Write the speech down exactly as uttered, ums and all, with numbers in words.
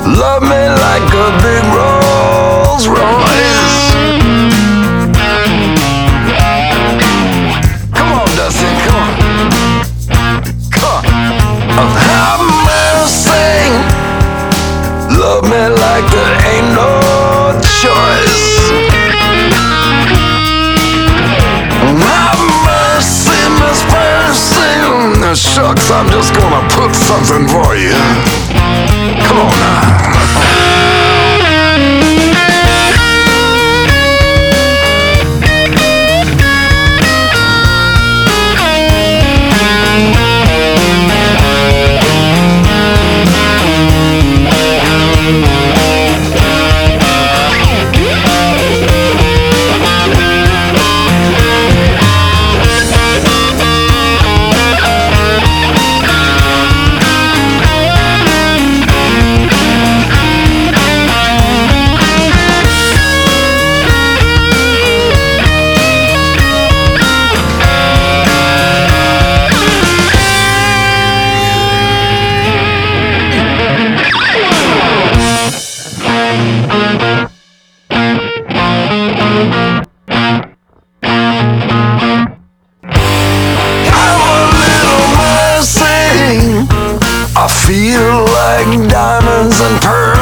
Love me like a big Rolls Royce. Come on, Dustin, come on. Come on. Have mercy. Love me like there ain't no choice. Have mercy, Miss Person. Shucks, I'm just gonna put something for you. Come on now. I feel like diamonds and pearls.